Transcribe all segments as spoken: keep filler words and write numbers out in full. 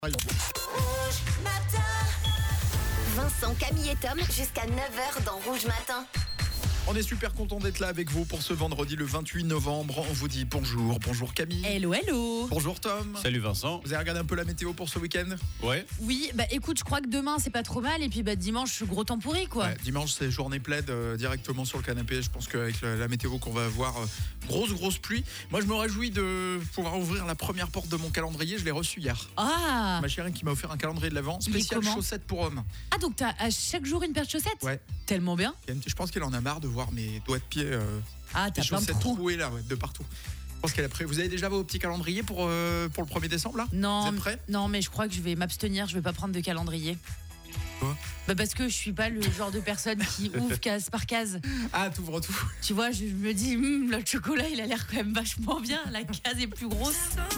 Rouge Matin. Vincent, Camille et Tom jusqu'à neuf heures dans Rouge Matin. On est super content d'être là avec vous pour ce vendredi le vingt-huit novembre. On vous dit bonjour, bonjour Camille. Hello, hello. Bonjour Tom. Salut Vincent. Vous avez regardé un peu la météo pour ce week-end ? Ouais. Oui, bah écoute, je crois que demain c'est pas trop mal et puis bah dimanche gros temps pourri quoi. Ouais, dimanche c'est journée plaide euh, directement sur le canapé. Je pense qu'avec la, la météo qu'on va avoir, euh, grosse grosse pluie. Moi je me réjouis de pouvoir ouvrir la première porte de mon calendrier. Je l'ai reçu hier. Ah. Ma chérie qui m'a offert un calendrier de l'Avent Il est spécial comment chaussettes pour hommes. Ah donc t'as à chaque jour une paire de chaussettes ? Ouais. Tellement bien. Je pense qu'elle en a marre de voir mes doigts de pied. Euh, Ah des t'as plein de chaussettes trous. trouées là, ouais, de partout. Je pense qu'elle a prêt. Vous avez déjà vos petits calendriers pour, euh, pour le premier décembre là ? Vous Non, êtes prêts ? non mais je crois que je vais m'abstenir, je vais pas prendre de calendrier. Quoi ? Bah parce que je suis pas le genre de personne qui ouvre case par case. Ah, t'ouvres tout. Tu vois, je me dis, hum, le chocolat il a l'air quand même vachement bien, la case est plus grosse.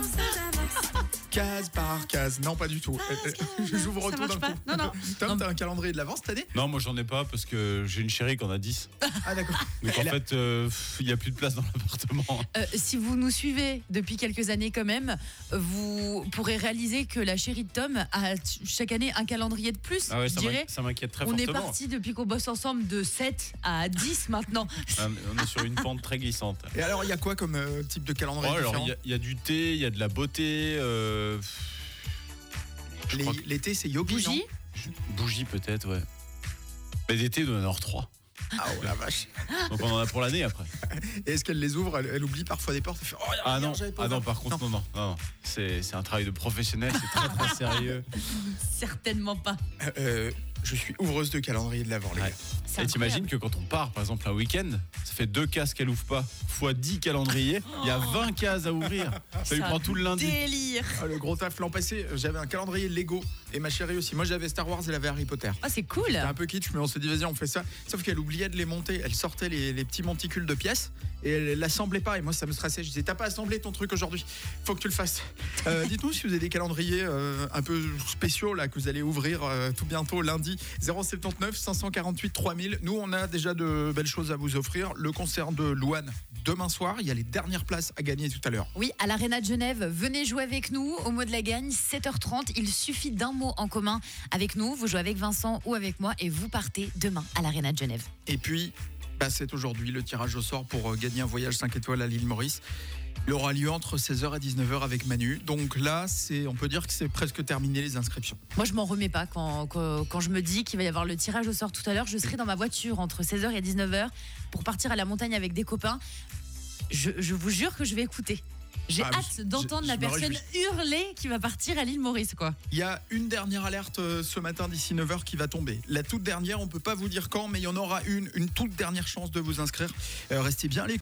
Case par case. Non, pas du tout. Case, Je j'ouvre ça tout d'un marche pas. coup. Non, non. Tom, Non. t'as un calendrier de l'Avent cette année ? Non, moi j'en ai pas parce que j'ai une chérie qui en a dix. Ah, d'accord. Donc en Elle a- fait, euh, il y a plus de place dans l'appartement. Euh, si vous nous suivez depuis quelques années quand même, vous pourrez réaliser que la chérie de Tom a t- chaque année un calendrier de plus. Ah ouais, je ça dirais. m'in- ça m'inquiète très On est fortement. parti depuis qu'on bosse ensemble de sept à dix maintenant. Ah, On est sur une pente très glissante. Et alors, il y a quoi comme euh, type de calendrier Oh, alors différent il y, a- il y a du thé, il y a de la beauté, euh, je Les- crois que- L'été, c'est yogi, non ? Bougie. bougie peut-être, ouais. Mais d'été, il doit y en avoir trois. Ah, oh la vache. Donc on en a pour l'année après. Et est-ce qu'elle les ouvre elle, elle oublie parfois des portes. Elle fait, oh, Ah regarde, non, j'avais pas ah non, ouvert. par contre, non, non, non, non. C'est, c'est un travail de professionnel, c'est très très sérieux. Certainement pas. Euh, je suis ouvreuse de calendrier de l'Avent, les Ouais. gars. C'est Et t'imagines incroyable. que quand on part, par exemple, un week-end, ça fait deux cases qu'elle ouvre pas, fois dix calendriers, il y a vingt cases à ouvrir. Ça lui C'est prend un tout le lundi. Délire. Ah, le gros taf l'an passé, j'avais un calendrier Lego et ma chérie aussi. Moi, j'avais Star Wars, elle avait Harry Potter. Ah, c'est cool. C'était un peu kitsch, mais on s'est dit, vas-y, on fait ça. Sauf qu'elle oubliait de les monter. Elle sortait les, les petits monticules de pièces et elle l'assemblait pas. Et moi, ça me stressait. Je disais, t'as pas assemblé ton truc aujourd'hui. Faut que tu le fasses. Euh, dites-nous si vous avez des calendriers euh, un peu spéciaux là que vous allez ouvrir euh, tout bientôt lundi. zéro sept neuf cinq cent quarante-huit trois mille. Nous, on a déjà de belles choses à vous offrir. Le concert de Louane demain soir. Il y a les dernières places à gagner tout à l'heure. Oui, à l'Arena de Genève, venez jouer avec nous. Au mot de la gagne, sept heures trente. Il suffit d'un mot en commun avec nous. Vous jouez avec Vincent ou avec moi et vous partez demain à l'Arena de Genève. Et puis, bah, c'est aujourd'hui le tirage au sort pour euh, gagner un voyage cinq étoiles à l'île Maurice. Il aura lieu entre seize heures et dix-neuf heures avec Manu. Donc là, c'est, on peut dire que c'est presque terminé les inscriptions. Moi, je m'en remets pas quand, quand, quand je me dis qu'il va y avoir le tirage au sort tout à l'heure. Je serai dans ma voiture entre seize heures et dix-neuf heures pour partir à la montagne avec des copains. Je, je vous jure que je vais écouter. J'ai Ah, hâte je- d'entendre je- la je me personne réjouis. hurler qui va partir à l'île Maurice, quoi. Il y a une dernière alerte euh, ce matin d'ici neuf heures qui va tomber. La toute dernière, on peut pas vous dire quand, mais il y en aura une, une toute dernière chance de vous inscrire. Euh, restez bien à l'écoute.